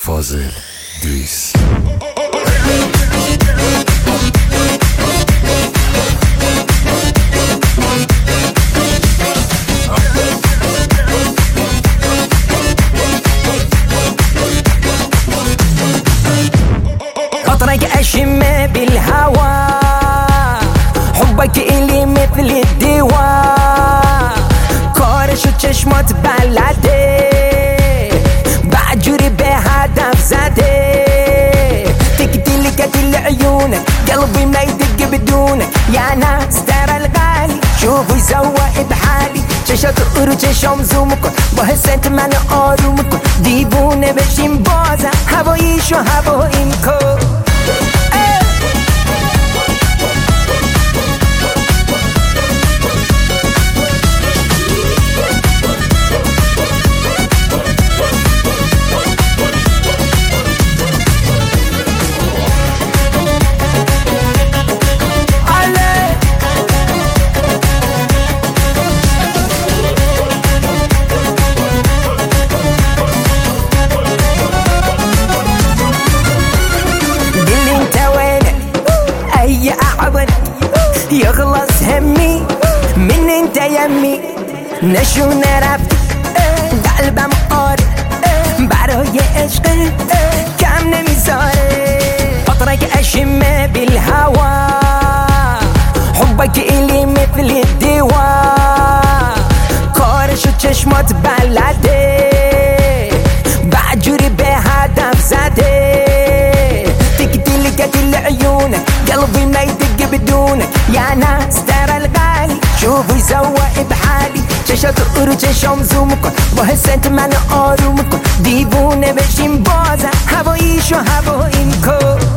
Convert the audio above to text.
فاضل دویس. أطرق أشم بالهوى، حبك إلي مثل الدواء، كورش وچشمات بلده، بعجري بهدف زده، تقتل قتل عيونك، قلبي ما يدق بدونك، يا ناس ترى الغالي شوفوا يسوى بحالي، چشات چشام زوم کن با حست من آروم کن، دیوونه بشیم بازم هواییشو هواییم کن. يخلص همي من انت يمي نشو نرفت قلبم قاره برای عشق کم نمیذاره، اطرق اشم بالهوا، حبك الي مثل الدواء، کارش و چشمات بلده، بعجوری به هدف زده، تقتل قتل عيونك، قلبي ما يدق بدونك، يا ناس ترى الغالي شوفوا يسوى بحالي، چشات چشام زوم کن با حست من آروم کن، دیوونه بشیم بازم هواییشو هواییم کن.